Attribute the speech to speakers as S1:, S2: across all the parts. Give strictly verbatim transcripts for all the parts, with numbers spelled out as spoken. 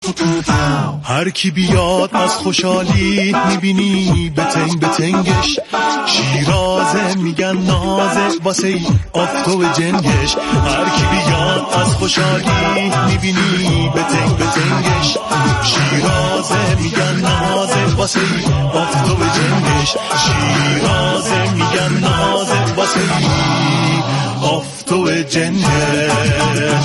S1: هر کی بیاد از خوشحالی میبینی بتنگ بتنگش، شیرازه میگن نازه واسه ای آفتو جنگش. هر کی بیاد از خوشحالی میبینی بتنگ بتنگش، شیرازه میگن نازه واسه ای آفتو جنگش. شیرازه میگن نازه واسه ای آفتو جنگش.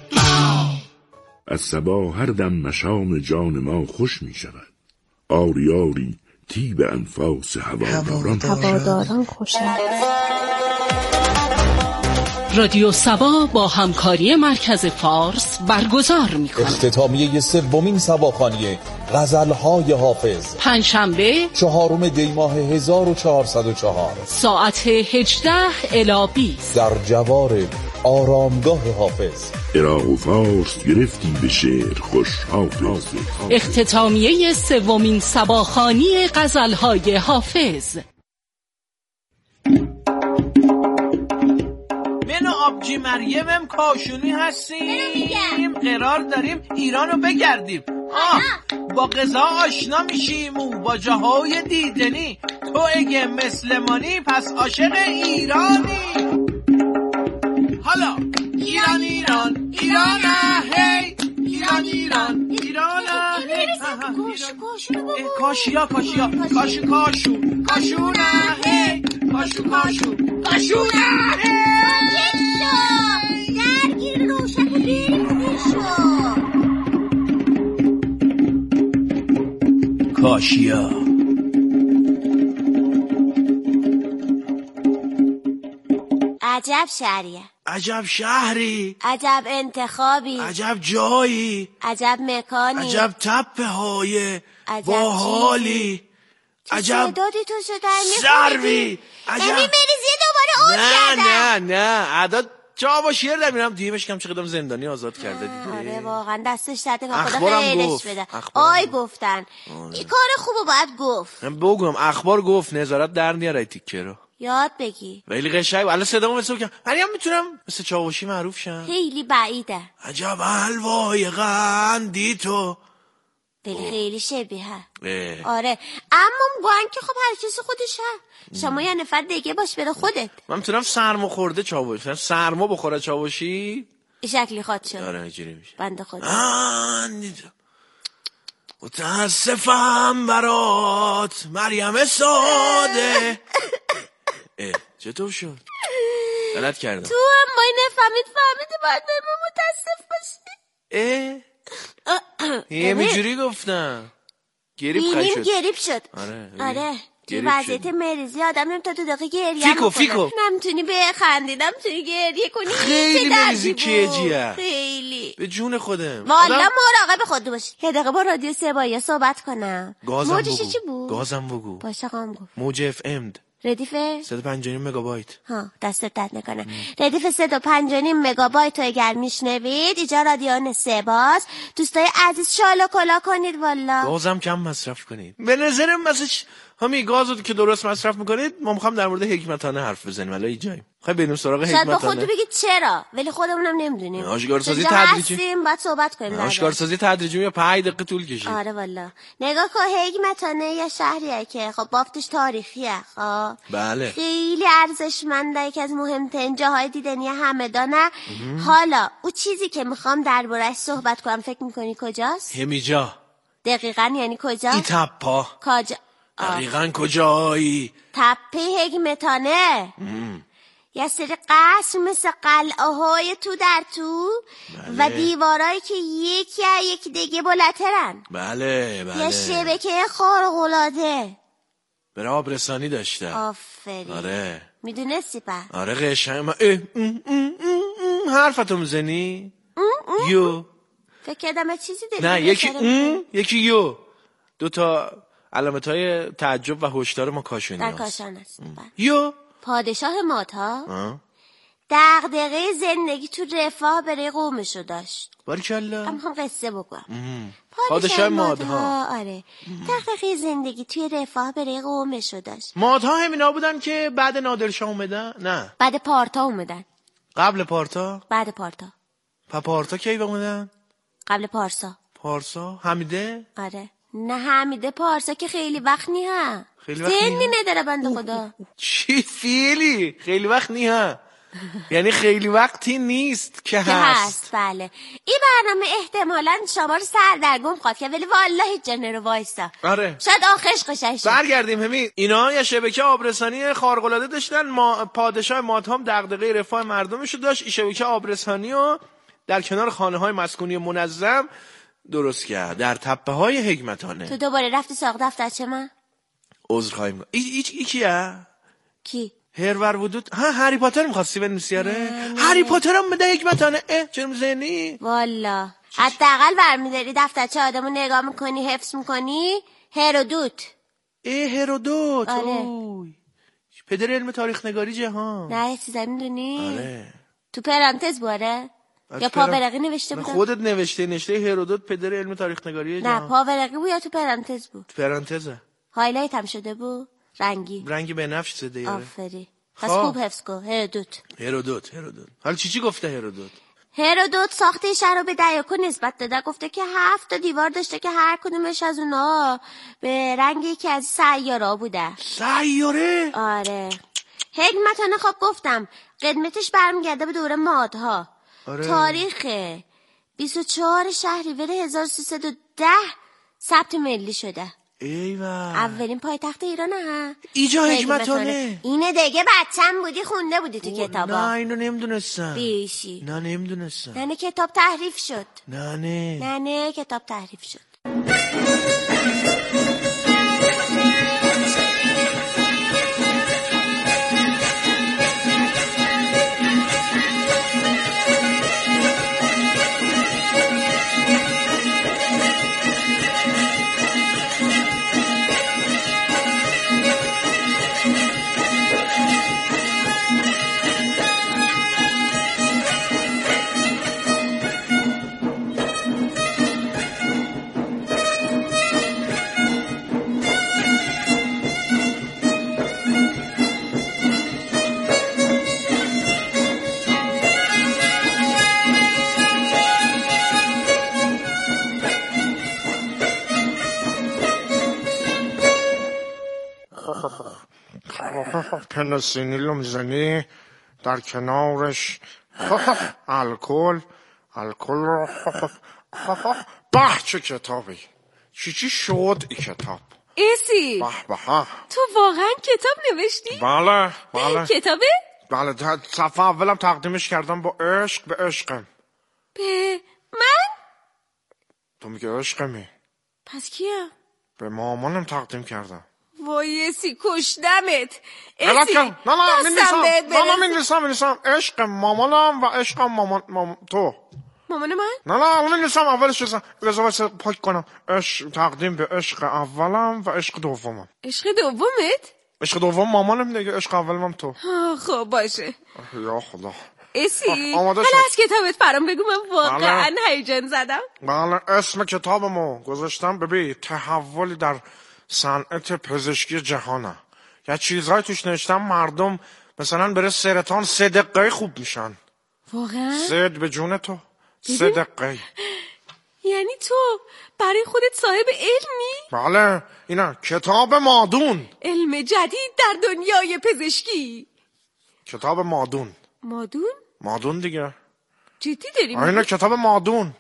S2: از صبا هر دم مشام جان ما خوش می شود، آری آری تیب انفاس هواداران
S3: هواداران خوشند.
S4: رادیو صبا با همکاری مرکز فارس برگزار می‌کند.
S5: اختتامیه سومین صباخوانی غزل‌های حافظ،
S4: پنجشنبه
S5: چهارم دی ماه هزار و چهارصد و چهار
S4: ساعت هجده الی بیست
S5: در جوار آرامگاه حافظ.
S2: عراق و فارس گرفتی به شعر خوش حافظ.
S4: اختتامیه سومین صباخوانی غزل‌های حافظ.
S6: من و آبجی مریمم کاشونی هستیم، قرار داریم ایرانو بگردیم. آه با غذا آشنا میشیم و با جاهای دیدنی. تو اگه مسلمانی پس عاشق ایرانی. حالا ایران ایران ایران هی، ایران ایران ایران هی. کاشیا کاشیا کاشو کاشو کاشو نه هی، کاشو کاشو کاشو نه هی.
S3: درگیر روشن بریم شو
S6: کاشیا.
S3: عجب شهریه،
S6: عجب شهری،
S3: عجب انتخابی،
S6: عجب جایی،
S3: عجب مکانی،
S6: عجب تپه های باحالی، عجب
S3: دادی تو شده
S6: سروی، عجب
S3: نمی مریضی دوباره اون
S6: نه
S3: کردن.
S6: نه نه عدد جا با شیر در میرم دیمش کم چقدر زندانی آزاد کرده دیده.
S3: آره واقعا دستش داده که خدا
S6: اخبارم
S3: خیرش
S6: گفت.
S3: بده.
S6: اخبارم
S3: آی
S6: گفت.
S3: گفتن این کار خوبو باید گفت.
S6: من بگم اخبار گفت نظارت در نیاره تیکه رو
S3: یاد بگی.
S6: ولی قشنگ الان صدامو مثل که مریم میتونم مثل چاوشی معروف شم.
S3: خیلی بعیده.
S6: عجب حلوای قندی تو.
S3: ولی خیلی شبیه.
S6: اه.
S3: آره اما گوان که خب هر چیز خودش هست. شما یه نفر دیگه باش بره خودت.
S6: من میتونم سرما خورده چاوشی، سرما بخوره چاوشی
S3: شکلی خواد شد.
S6: آره اینجوری میشه.
S3: بنده خدا
S6: متاسفم برات مریم ساده. اه چطور شد؟ غلط کردم.
S3: تو هم باید نفهمید فهمیدی باید ما متاسف باشی.
S6: اه یه میجوری گفتم گریب خواهی شد.
S3: گریب شد.
S6: آره
S3: آره تو وضعیت مریضی آدم نمیتونه تو دقیقه گریه
S6: فیکو فیکو
S3: نمیتونی بخندی نمیتونی گریه کنی.
S6: خیلی مریضی کیجیه.
S3: خیلی
S6: به جون خودم
S3: والا مراقب خود باش. یه دقیقه با رادیو سبایی صحبت کنم.
S6: موجش
S3: چی بود؟
S6: گازم بگو.
S3: باشه قام گفت
S6: موج اف ام
S3: ردیفه
S6: صد و پنجاه و نیم مگابایت.
S3: ها دستت درد نکنه. ردیف صد و پنجاه و نیم مگابایت رو اگر میشنوید اینجا رادیو سباست. دوستای عزیز شالا کلا کنید والا.
S6: گازم کم مصرف کنید. به نظرم مثلا همین گازو که درست مصرف میکنید ما میخوام در مورد حکمتانه حرف بزنیم. الان اینجاییم خواهی بریم سراغ حکمتانه.
S3: شاید با خودت بگید چرا ولی خودمونم نمیدونیم.
S6: آشکارسازی تدریجی
S3: هستیم بعد صحبت کنیم.
S6: آشکارسازی تدریجی یا پنج دقیقه طول کشید.
S3: آره والا نگاه کن حکمتانه یا شهریه که خب بافتش تاریخیه. خب
S6: بله
S3: خیلی ارزشمنده. یکی از مهمترین جاهای دیدنی همدانه. حالا او چیزی که میخوام درباره‌اش صحبت کنم فکر میکنی کجاست؟
S6: همینجا.
S3: دقیقاً یعنی کجا؟
S6: ای تپا.
S3: کجا؟
S6: دقیقاً کجایی؟
S3: تپه حکمتانه. یه سری قصر مثل قلعه های تو در تو بله. و دیوارایی که یکی یا یکی دیگه بلترن.
S6: بله بله.
S3: یه شبکه خارق‌العاده.
S6: برای آبرسانی داشته.
S3: آفرین.
S6: آره
S3: میدونستی په؟
S6: آره قشنگ. حرفتو میزنی؟ یو
S3: فکر کردم چیزی داری.
S6: نه یکی اون یکی یو. دوتا علامت های تعجب و هشدار ما کاشونی
S3: در کاشان هست.
S6: یو
S3: پادشاه ماتا دغدغه زندگی تو رفاه برای قومشو داشت.
S6: باریکلا.
S3: من میخوام قصه بگم.
S6: پادشاه مادها
S3: آره دغدغه زندگی توی رفاه برای قومشو داشت.
S6: مادها همینا بودن که بعد نادرشاه اومدن؟ نه
S3: بعد پارتا اومدن.
S6: قبل پارتا؟
S3: بعد پارتا.
S6: پا پارتا کی اومدن؟
S3: قبل پارسا.
S6: پارسا؟ حمیده؟
S3: آره. نه حمیده پارسا که خیلی وقت نیه.
S6: خیلی وقت
S3: سنی
S6: نیه؟
S3: نداره بنده خدا.
S6: چی فیلی؟ خیلی وقت نیه. یعنی خیلی وقتی نیست که هست.
S3: که هست بله. این برنامه احتمالاً شما رو سردرگم خواهد کرد، ولی والله جنر وایسا.
S6: آره.
S3: شاید آخرش قشنگ.
S6: برگردیم همین. اینا یه شبکه آبرسانی خارق‌العاده داشتن. ما پادشاه مادهام دغدغه رفاه مردمشو داشت. این شبکه آبرسانی رو در کنار خانه‌های مسکونی منظم درست کرد در تپه‌های حکمتانه.
S3: تو دوباره رفتی ساق دفترچه من؟
S6: عذر خواهیم گفت. ای ای ای کیه؟
S3: کی؟
S6: هرور ودود. ها هری پاتر می‌خواستی بنویسی؟ آره. هری پاتر هم بده حکمتانه. اه چرا میزنی؟
S3: والا حداقل برمی‌داری دفترچه آدمو نگاه می‌کنی، حفظ می‌کنی. هرودوت.
S6: ای هرودوت.
S3: آره.
S6: اوی. پدر علم تاریخ نگاری جهان.
S3: نه چیزا می‌دونی؟
S6: آره.
S3: تو پرانتز بوده؟ یا پاورقی نوشته بود؟
S6: خودت نوشته نشته هرودوت پدر علم تاریخ نگاری جهان.
S3: نه پاورقی بود یا تو پرانتز بود؟
S6: پرانتزه.
S3: هایلایت هم شده بود؟ رنگی.
S6: رنگی به نفش زده یاره.
S3: آفری. پس خوب حفظ کن. هرودوت.
S6: هرودوت هرودوت. حالا چی چی گفته هرودوت؟
S3: هرودوت ساخته شهر رو به دیاکو نسبت داده. گفته که هفت تا دیوار داشته که هر کدومش از اونا به رنگ یکی از سیاره‌ها بوده.
S6: سیاره؟
S3: آره. حکمتانه خب گفتم قدمتش برمیگرده به دوره مادها.
S6: آره.
S3: تاریخ بیست و چهار شهریور هزار و سیصد و ده ثبت ملی شده.
S6: ایوه.
S3: اولین پایتخت ایران ها.
S6: ایجا حکمتانه.
S3: اینه دیگه بچم بودی خونده بودی تو کتابا.
S6: نه اینو نمیدونستم.
S3: بیشی.
S6: نه نمیدونستم.
S3: نه نه کتاب تحریف شد.
S6: نه نه.
S3: نه نه کتاب تحریف شد.
S7: پنسیلیل رو میزنی در کنارش الکل الکل رو به چه کتابی چی چی شد این کتاب
S8: ایسی
S7: به به
S8: تو واقعا کتاب نوشتی؟
S7: بله بله
S8: کتابه؟
S7: بله صفحه اولم تقدیمش کردم با عشق به عشقم.
S8: به من؟
S7: تو میگه عشقمی.
S8: پس کیم؟
S7: به مامانم تقدیم کردم.
S8: وای اسی کشدمت.
S7: غلط
S8: اسی
S7: کردم. نه نه
S8: دستم بهت
S7: نه نه
S8: برسه.
S7: می‌نویسم می‌نویسم عشق مامانم و عشقم مامان مامان تو.
S8: مامان من؟
S7: نه نه اون می‌نویسم اولش چیزا لازم واسه پاک کنم. عشق تقدیم به عشق اولم و عشق دومم.
S8: عشق دومت؟
S7: عشق دوم مامانم دیگه، عشق اولم تو.
S8: خب باشه.
S7: یا خدا.
S8: اسی
S7: آماده
S8: حالا
S7: شد.
S8: از کتابت برام بگو، من واقعا
S7: بله.
S8: هیجان زدم.
S7: بله اسم کتابمو گذاشتم ببین تحولی در صنعت پزشکی جهانه. یا چیزهای توش نوشتم مردم مثلا بره سرطان سه دقیقه خوب میشن.
S8: واقعا؟
S7: زد به جون تو سه دقیقه.
S8: یعنی تو برای خودت صاحب علمی؟
S7: بله اینا کتاب مادون.
S8: علم جدید در دنیای پزشکی.
S7: کتاب مادون.
S8: مادون؟
S7: مادون دیگه.
S8: جدی داری میگی؟
S7: اینا کتاب مادون.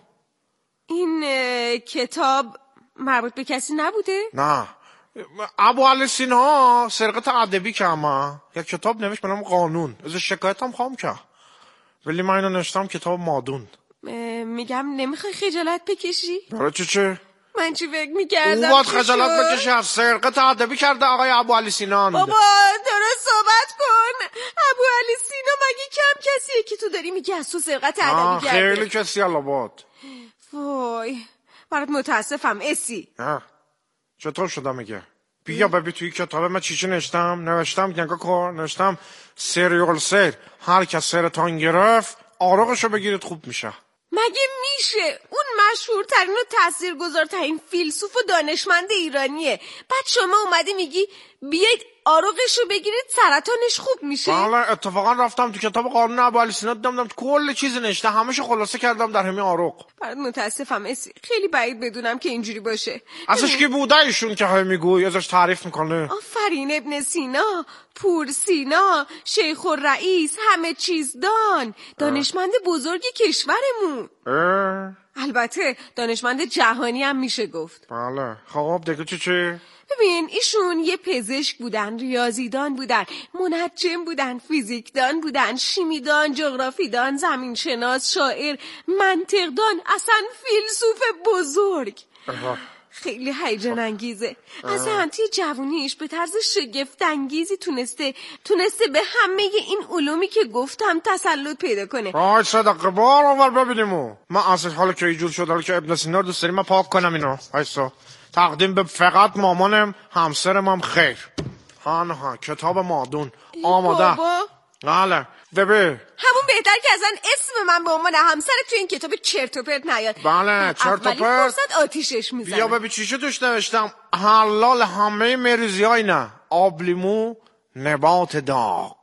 S8: این اه، کتاب مربوط به کسی نبوده؟
S7: نه ابو علی سینا سرقت ادبی کردم. یک کتاب نوشت به نام قانون، از شکایتم خواهم کرد، ولی من اینو نوشتم کتاب مادون.
S8: میگم نمیخوای خجالت بکشی؟
S7: برای چی چه؟
S8: من چی فکر میکردم؟
S7: او باید خجالت بکشی از سرقت ادبی کرده آقای ابو علی سینا.
S8: بابا درست صحبت کن. ابو علی سینا مگه کم کسیه که تو داری میگی از تو سرقت ادبی کرده؟
S7: خیلی کسی الاباد.
S8: وای برات متاسفم اسی.
S7: نه چطور شده میگه؟ بیا ببین توی کتابه من چی چی نوشتم. نوشتم نگاه کن، نوشتم سریال سیر هر کس سرطان گرفت آروغشو بگیرید خوب میشه.
S8: مگه میشه؟ اون مشهورترین و تاثیرگذارترین فیلسوف و دانشمند ایرانیه. بعد شما اومدی میگی بیاید آروغشو بگیرید سرطانش خوب میشه.
S7: بله اتفاقا رفتم تو کتاب قانون ابوعلی سینا دیدم کل چیز نوشته، همه‌شو خلاصه کردم در همین آروغ.
S8: برات متاسفم اسی، خیلی بعید بدونم که اینجوری باشه.
S7: ازش کی بوده ایشون که همه میگوی ازش تعریف میکنه؟
S8: آفرین ابن سینا، پور سینا، شیخ الرئیس، همه چیز دان، دانشمند بزرگ کشورمون.
S7: اه؟
S8: البته دانشمند جهانی هم میشه گفت.
S7: بله خب دیگه چی چی؟
S8: ببین ایشون یه پزشک بودن، ریاضیدان بودن، منجم بودن، فیزیکدان بودن، شیمیدان، جغرافیدان، زمینشناس، شاعر، منطقدان، اصلا فیلسوف بزرگ.
S7: اه.
S8: خیلی هیجان انگیزه. اصلا توی جوونیش به طرز شگفت انگیزی تونسته تونسته به همه این علومی که گفتم تسلط پیدا کنه.
S7: آی صدقه بار اول ببینیمو. من اصلا حالا که ایجور شد، حالا که ابن سینا رو دوست داریم من پاک کنم اینو. هایسا تقدیم به فقط مامانم، همسرم هم خیر. ها ها کتاب مادون آماده.
S8: بابا
S7: بله ببین
S8: همون بهتر که ازن اسم من به عنوان همسر تو این کتاب چرت و پرت نیاد.
S7: بله چرت و پرت.
S8: اولین فرصت آتیشش میزنم.
S7: بیا ببین چی شو توش نوشتم. حلال همه مریضی های نه، آب لیمو نبات داغ.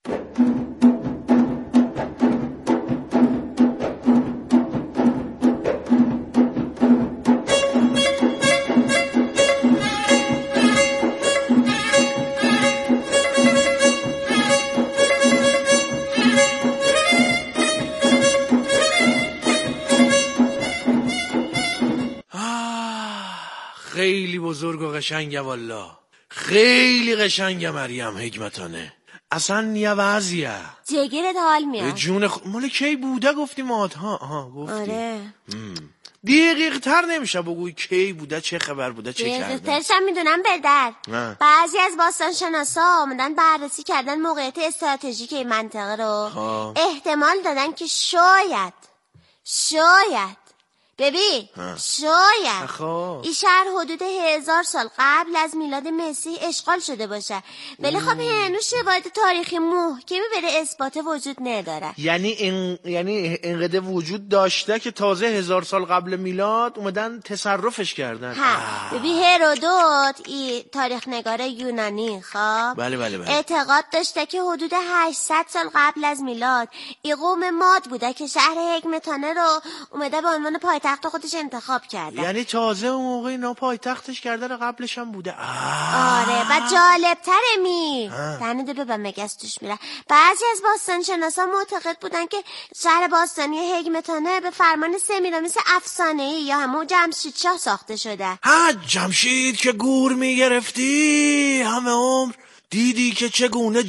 S7: خیلی بزرگ و قشنگه والله، خیلی قشنگه مریم حکمتانه. اصلا یه وضعیه
S3: جگرت حال میاد.
S7: جون خ... مال کی بوده گفتی مات ها ها گفتی.
S3: آره
S7: دقیق تر نمیشه بگوی کی بوده، چه خبر بوده، چه کردن.
S3: دقیق ترشم میدونم بدر. بعضی از باستان شناسا آمدن بررسی کردن موقعیت استراتژیک این منطقه رو. ها. احتمال دادن که شاید شاید ببین شاید
S7: خب
S3: این شهر حدود هزار سال قبل از میلاد مسیح اشغال شده باشه، ولی خب هنوز شواهد تاریخی محکمی برای اثبات وجود نداره.
S7: یعنی این یعنی اینقدر وجود داشته که تازه هزار سال قبل میلاد اومدن تصرفش کردن.
S3: ها ببین هرودوت ای تاریخ نگار یونانی خب
S7: بله بله بله
S3: اعتقاد داشته که حدود هشتصد سال قبل از میلاد این قوم ماد بوده که شهر حکمتانه رو اومده به عنوان پایتخت تخت خودش انتخاب کرده.
S7: یعنی تازه اون موقع اینا پایتختش کرده قبلش هم بوده.
S3: آه. آره و جالب تره می تنده به مگس توش میره. بعضی از باستان شناسا معتقد بودن که شهر باستانی حکمتانه به فرمان سمیرامیس افسانه‌ای یا همون جمشید شاه ساخته شده.
S7: ها جمشید که گور میگرفتی همه عمر دیدی که چگونه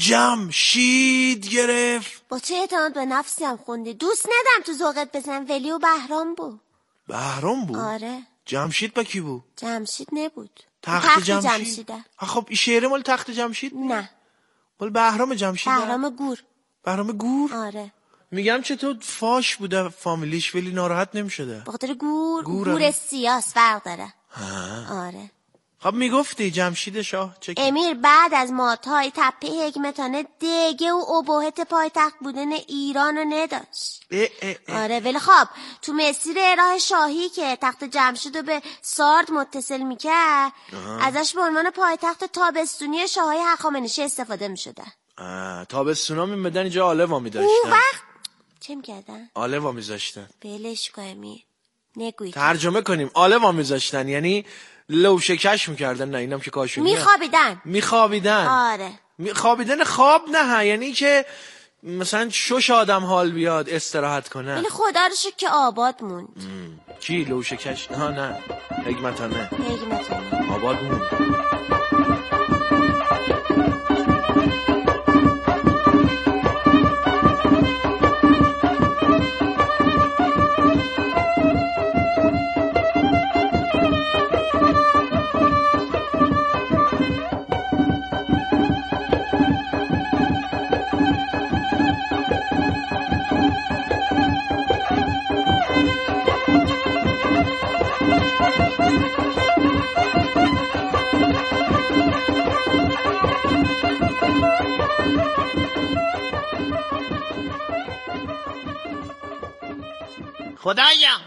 S7: جمشید گرفت.
S3: با چه اعتماد به نفسی هم خوندی. دوست ندم تو ذوقت بزن. ولی و بهرام بود.
S7: بهرام بود؟
S3: آره.
S7: جمشید با کی بود؟
S3: جمشید نبود.
S7: تخت, تخت جمشید؟ جمشیده. خب این شعره مال تخت جمشید؟
S3: نه
S7: مال بهرام جمشید.
S3: بهرام گور.
S7: بهرام گور؟
S3: آره.
S7: میگم چطور فاش بوده فامیلیش ولی ناراحت نمیشده.
S3: بخاطر گور گور, گور سیاس فرق داره.
S7: ها.
S3: آره.
S7: خب میگفتی جمشید شاه چه
S3: امیر بعد از ماتهای تپه حکمتانه دیگه و ابهت پایتخت بودن ایران رو نداشت.
S7: اه اه اه.
S3: آره ولی خب تو مسیر راه شاهی که تخت جمشید رو به سارد متصل میکرد ازش به عنوان پایتخت تابستونی شاههای هخامنشی استفاده میشده.
S7: تابستونا میمدن اینجا آلوا میداشتن.
S3: اون وقت چه میکردن؟
S7: آلوا میذاشتن.
S3: بلش کنیم نگوی
S7: ترجمه کنیم آلوا میذاشتن یعنی لوشکش میکردن. نه اینم که کاشونی
S3: میخوابیدن
S7: میخوابیدن
S3: آره
S7: خوابیدن خواب نه یعنی که مثلا شش آدم حال بیاد استراحت کنه.
S3: ولی خدا رو شکر که آباد موند.
S7: کی لوشکش؟ ها نه حکمتانه
S3: حکمتانه
S7: آباد موند.
S6: خدایا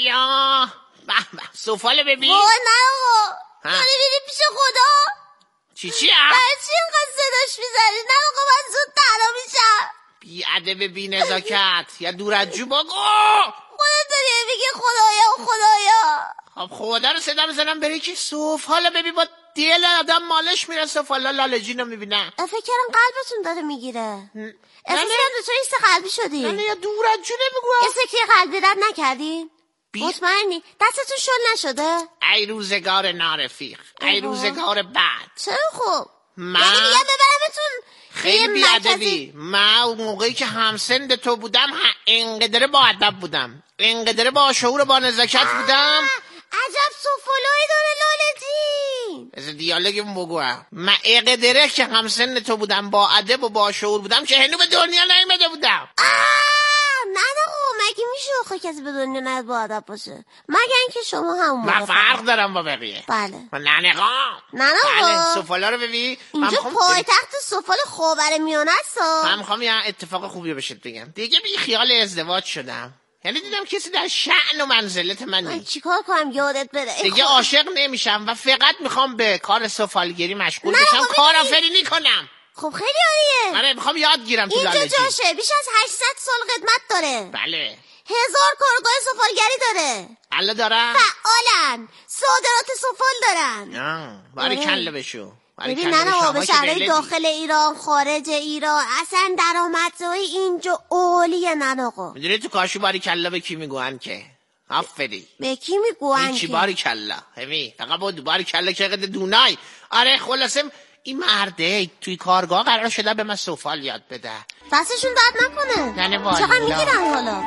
S6: خدایا به به سفال ببین.
S3: وای من آقا داری میری پیش خدا؟
S6: چی چی؟
S3: برای چی اینقدر صداش میزنی؟ نه آقا من زود تنها میشم.
S6: بی ادب بی نزاکت. یا دور از جو بگو.
S3: خودت داری میگی خدایا خدایا.
S6: خب خدا رو صدا بزنم بری که صوف. حالا ببین با دیل آدم مالش میره صوف. حالا لالجین رو میبینه.
S3: فکر کردم قلبتون داره میگیره. احساس کردم تو ایست قلبی شدی.
S6: نه نه یا دور از جو نمیگو.
S3: ایست که قلبی رد نکردین؟ بی... مطمئنی؟ دستتون شل نشده؟
S6: ای روزگار نارفیق. ای روزگار بد.
S3: چرا خوب؟
S6: من
S3: یعنی دیگه ببرمتون
S6: خیلی بیادبی. من اون موقعی که همسند تو بودم اینقدر با ادب بودم، اینقدر با شعور و با نزاکت بودم.
S3: عجب سوفولوی داره لالدین.
S6: از دیالوگم بگوام من اینقدره که همسند تو بودم، با ادب و با شعور بودم که هنو به دنیا نیامده بودم.
S3: نه نه مگه میشه آخه کسی به دنیا نیاد با ادب باشه؟ مگه اینکه شما همون موقع
S6: من فرق دارم با بقیه.
S3: بله
S6: من ننقا
S3: ننقا
S6: بله سفالا رو ببین.
S3: اینجا پایتخت سفال خاورمیانه است.
S6: من میخوام یه اتفاق خوبی رو بهت بگم. دیگه بی خیال ازدواج شدم. یعنی دیدم کسی در شأن و منزلت من نیست.
S3: چیکار کنم یادت بره؟
S6: دیگه عاشق نمیشم و فقط میخوام به کار سفالگری مشغول بشم، کارآفرینی کنم.
S3: خب خیلی عالیه.
S6: آره میخوام یاد گیرم تو لالجی.
S3: اینجا جاشه، بیش از هشتصد سال قدمت داره.
S6: بله.
S3: هزار کارگاه سفالگری داره.
S6: الله دارن.
S3: فعالن. صادرات سفال دارن.
S6: آه باری کله بشو.
S3: ببین نه به شهرهای داخل ایران، خارج ایران، اصلا درآمدزایی اینجا عالیه. نه آقا
S6: میدونی تو کاشو باری کله به کی میگوان که؟ آفری.
S3: به کی میگوان که؟
S6: چی باری کله؟ همین فقط با باری کله که قد دونای. آره خلاصه این مرده توی کارگاه قرار شده به من سفال یاد بده.
S3: دستشون درد نکنه.
S6: نه والا
S3: چقدر میگیرن حالا؟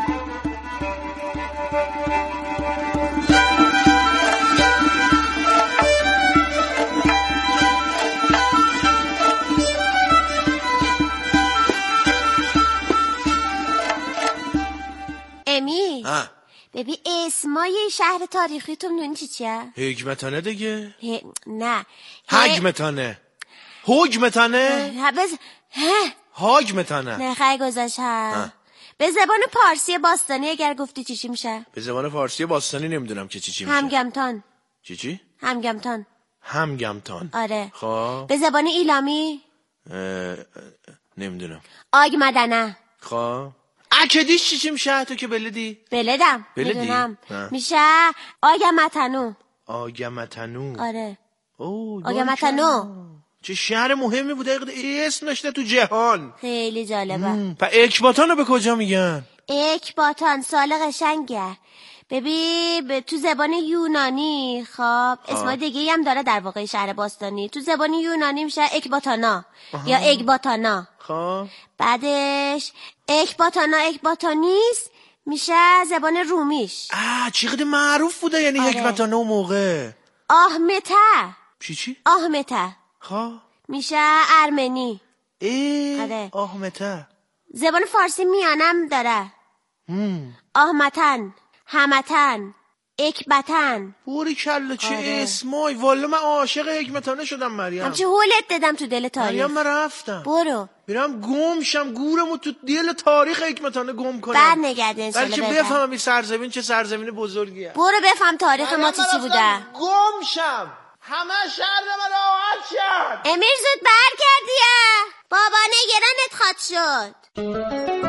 S3: امی ببین اسمای شهر تاریخیتون میدونی چی چیه؟
S7: حکمتانه دیگه؟
S3: ه... نه
S7: حکمتانه. حکمتانه؟
S3: بز...
S7: حکمتانه.
S3: نه خیلی گذاشت ها. به زبان پارسی باستانی اگر گفتی چی چی میشه؟
S7: به زبان فارسی باستانی نمیدونم که چی چی میشه.
S3: همگمتان.
S7: چی چی؟
S3: همگمتان.
S7: همگمتان.
S3: آره.
S7: خب
S3: به زبان ایلامی؟
S7: نمیدونم.
S3: آگمدنه.
S7: خب اکدیش چی چی میشه تو که بلدی؟
S3: بلدم.
S7: بلدی؟
S3: میدونم. میشه آگمتنو.
S7: آگمتنو.
S3: آره.
S7: اوه
S3: آگمتنو.
S7: چه شهر مهمی بوده، اسم داشته تو جهان.
S3: خیلی جالبه.
S7: پس اکباتان رو به کجا میگن؟
S3: اکباتان سال قشنگه. ببین تو زبان یونانی خب اسمای دیگه هم داره در واقع شهر باستانی. تو زبان یونانی میشه اکباتانا یا اکباتانا.
S7: خب
S3: بعدش اکباتانا اکباتانیس میشه زبان رومیش.
S7: آه چقدر معروف بوده یعنی
S3: آره.
S7: اکباتانا اون موقع.
S3: آهمته.
S7: چی چی؟
S3: آهمته.
S7: خب
S3: میشه ارمنی.
S7: ای
S3: آره.
S7: آهمته.
S3: زبان فارسی میانم داره. آهمتن، همتن، اکبتن.
S7: بوری کلا چه
S3: آره.
S7: اسمای. والا من عاشق حکمتانه شدم مریم.
S3: همچه هولت دادم تو دل تاریخ.
S7: مریم من رفتم.
S3: برو
S7: میرم گم شم گورمو تو دل تاریخ حکمتانه گم کنم.
S3: بعد نگرده انشالله
S7: بلکه بفهمم این سرزمین چه سرزمین بزرگیه.
S3: برو بفهم تاریخ ما چی چی بوده.
S7: گم شم همه شهر من راحت شد.
S3: امیر زود برگردیه بابا نگرانت خواد شد.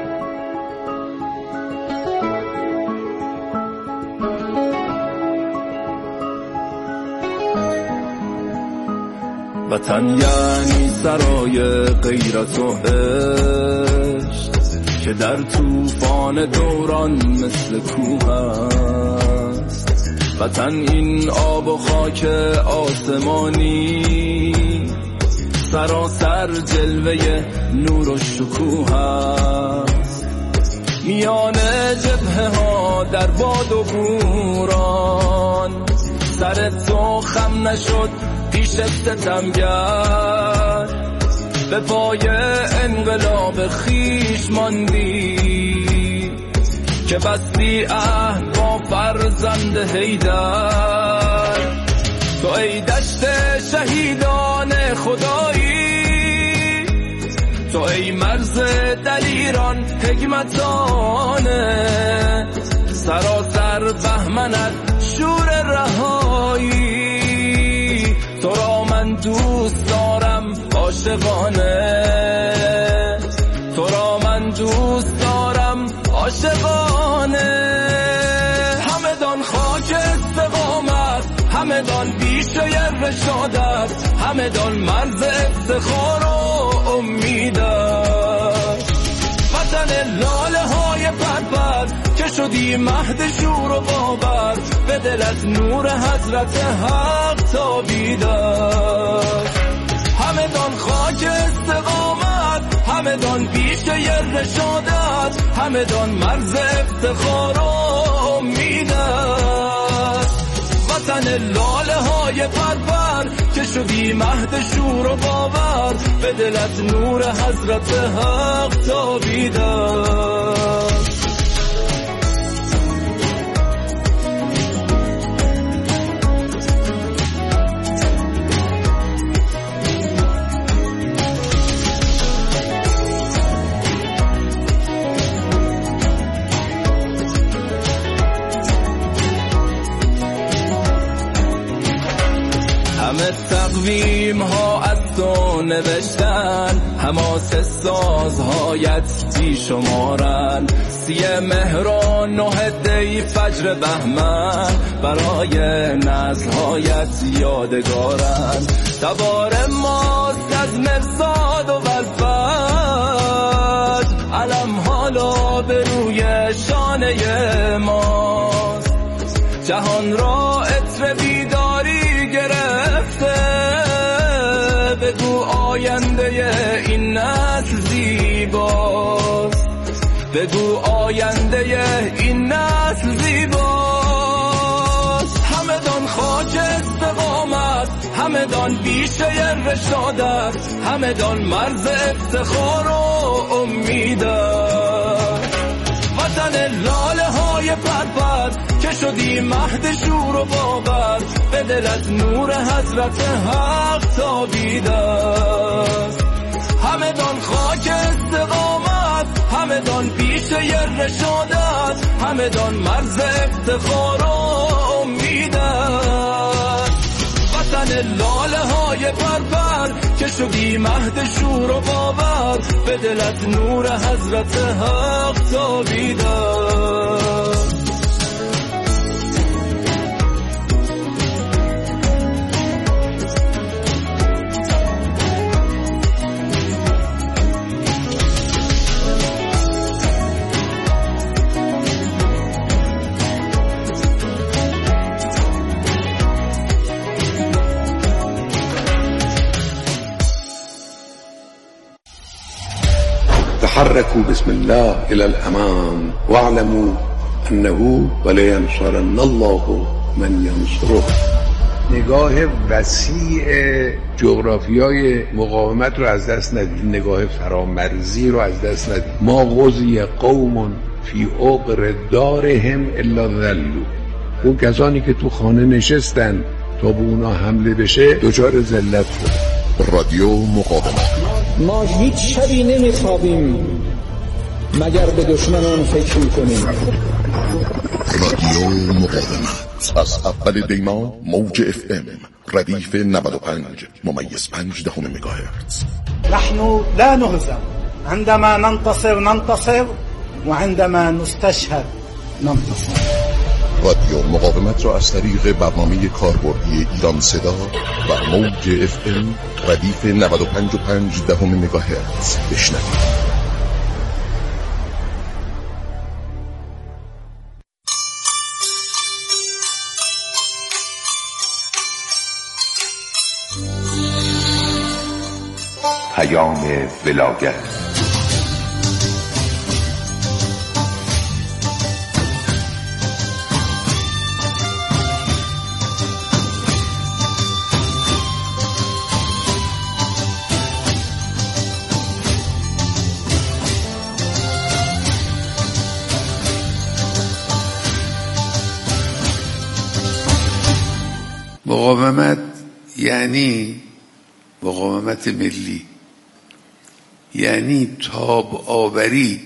S9: وطن یعنی سرای غیرت و عشق که در طوفان دوران مثل کوه است. وطن این آب و خاک آسمانی سراسر جلوه نور و شکوه است. میان جبهه ها در باد و بوران سر تو خم نشد پیش ستمگر. به پای انقلاب خیش ماندی که بستی عهد با فرزند حیدر. تو ای دشت شهیدان خدایی، تو ای مرز دلیران حکمتانه، سراسر بهمنت شور رهایی. تو را من دوست دارم عاشقانه، تو را من دوست دارم عاشقانه. همدان خاک استقامت، همدان بیشه رشادت، همدان مرز افتخار و امیدت. وطن لاله های پرپر که شدی مهد شور و باور، به دل از نور حضرت حق تابیدت. همدان خاک استقامت، همدان بیشه رشادت، همدان مرز افتخار و امیدت. وطن لاله های پرپر که شدی مهد شور و باور، به دل از نور حضرت حق تابیدت. همه تقویم ها از تو نوشتن، حماس سازهایت بی شمارن. سی مهر و نه دی فجر بهمن، برای نسل‌هایت یادگارن. تبار ماست از مرصاد و ولفت، علم حالا به روی شانه ماست. جهان را عطر بیداری گرفته، بگو آینده این نسل زیباست، بگو آینده این نسل زیباست. همدان خاک استقامت، همدان بیشه رشادت، همدان مرز افتخار و امیدت. وطن لاله های پرپر که شدی مهد شور و باور، به دل از نور حضرت حق تابیدت. همدان خاک استقامت، همدان بیشه رشادت، همدان مرز افتخار و امیدت. وطن لاله های پرپر که شدی مهد شور و باور، به دل از نور حضرت حق تابیدت.
S10: تحركوا بسم الله إلى الأمام واعلموا أنه ولينصرن الله من ينصره.
S11: نگاه وسیع جغرافیای مقاومت رو از دست ندید، نگاه فرامرزی رو از دست ندید. ما غزی قوم فی عقر دارهم الا ذلوا. اون کسانی که تو خانه نشستن تا به اونا حمله بشه دچار ذلت شد.
S12: رادیو مقاومت.
S13: ما هیچ شبی نمیخوابیم مگر به دشمنان فکر میکنیم.
S12: رادیو مقاومت از اول دیما موج اف ام ردیف نود و پنج ممیز پنج دهم مگاهرتز.
S14: نحن لا نهزم، عندما ننتصر ننتصر وعندما نستشهد ننتصر.
S12: رادیو مقاومت را از طریق برنامه کاربردی ایران صدا و موج اف ام ردیف نود و پنج و پنج دهم مگاهرتز بشنوید.
S15: پیام ولایت.
S11: مقاومت یعنی مقاومت ملی، یعنی تاب آوری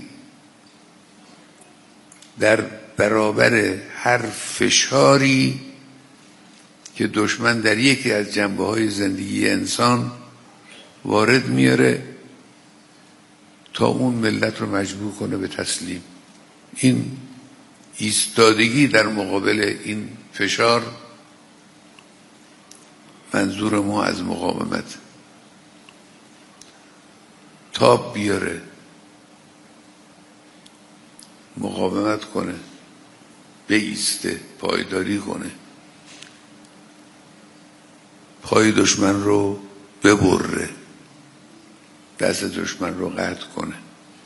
S11: در برابر هر فشاری که دشمن در یکی از جنبه های زندگی انسان وارد میاره تا اون ملت رو مجبور کنه به تسلیم. این ایستادگی در مقابل این فشار منظور ما از مقاومت، تاب بیاره، مقاومت کنه، بایسته، پایداری کنه، پای دشمن رو ببره، دست دشمن رو قطع کنه.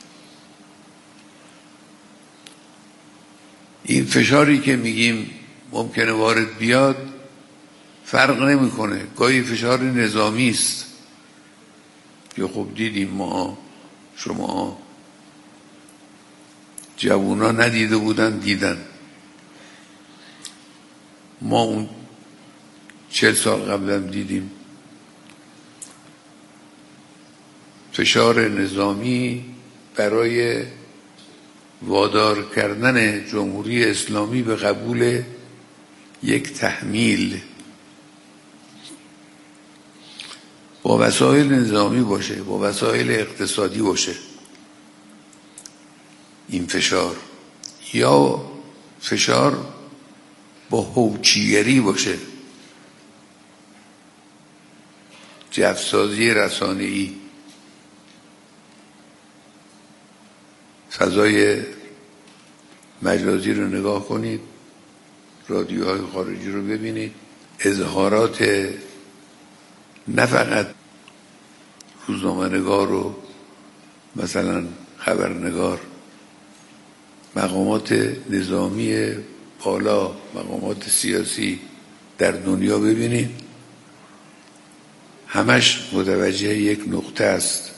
S11: این فشاری که میگیم ممکنه وارد بیاد فرق نمیکنه. گاهی فشار نظامی است که خب دیدیم ما، شما جوونا ندیده بودن دیدن. ما اون چهل سال قبلم دیدیم. فشار نظامی برای وادار کردن جمهوری اسلامی به قبول یک تحمیل با وسایل نظامی باشه، با وسایل اقتصادی باشه، این فشار، یا فشار با هوچیگری باشه، جفسازی رسانه‌ای، فضای مجازی رو نگاه کنید، رادیوهای خارجی رو ببینید، اظهارات نه فقط روزنامه‌نگار و مثلا خبرنگار، مقامات نظامی بالا، مقامات سیاسی در دنیا ببینید، همش متوجه یک نقطه است،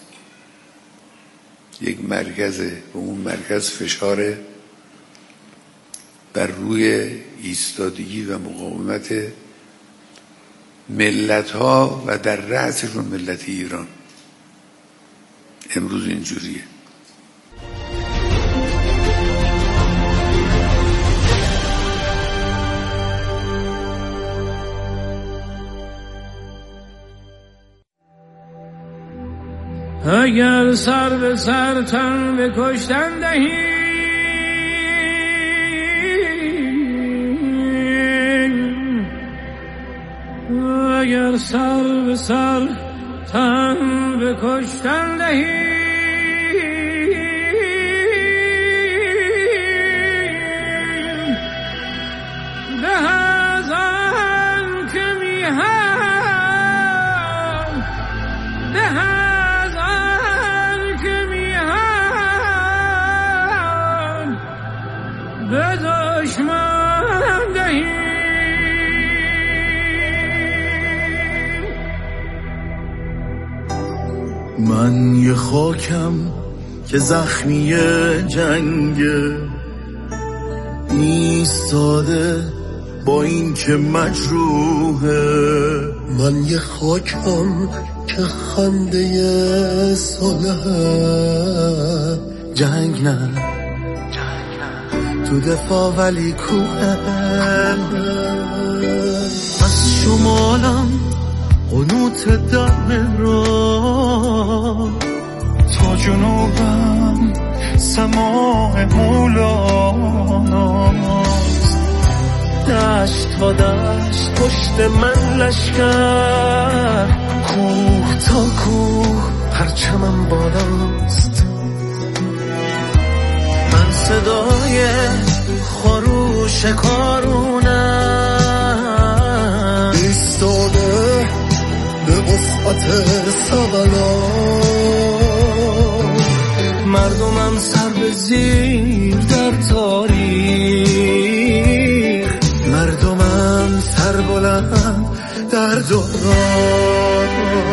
S11: یک مرکزه، و اون مرکز فشار بر روی ایستادگی و مقاومت ملت ها و در رأسشون ملت ایران. امروز اینجوریه.
S9: اگر سر به سر تن به کشتن دهی، اگر سر به سر تن به کشتن دهی، به از آن که میهم، به از آن که میهم، به دشمن دهی.
S1: من یه خاکم که زخمی جنگه، ایستاده با این که مجروحه.
S16: من یه خاکم که خنده صلحه، جنگ نه تو دفاع ولی کوه.
S1: از شمالم قنوت در را، تا جنوبم سماع مولاناست. دشت تا دشت پشت من لشکر، کوه تا کوه پرچمم بالاست. من صدای خروش کارونم،
S16: ایستاده به وسعت سبلا.
S9: مردمم سر به زیر در تاریخ،
S16: مردمم سر بلند در دوران.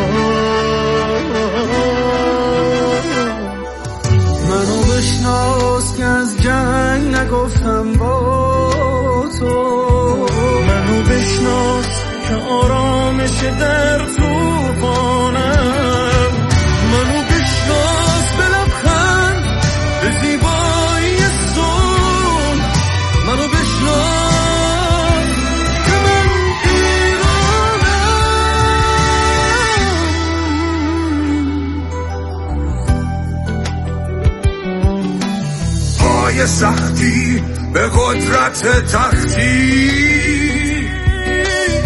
S9: منو بشناس که از جنگ نگفتم با تو،
S1: منو بشناس که آرامش در طوفانم. منو بشناس به لبخند، به زیبایی صلح. منو بشناس که من
S16: سختی به قدرت تختی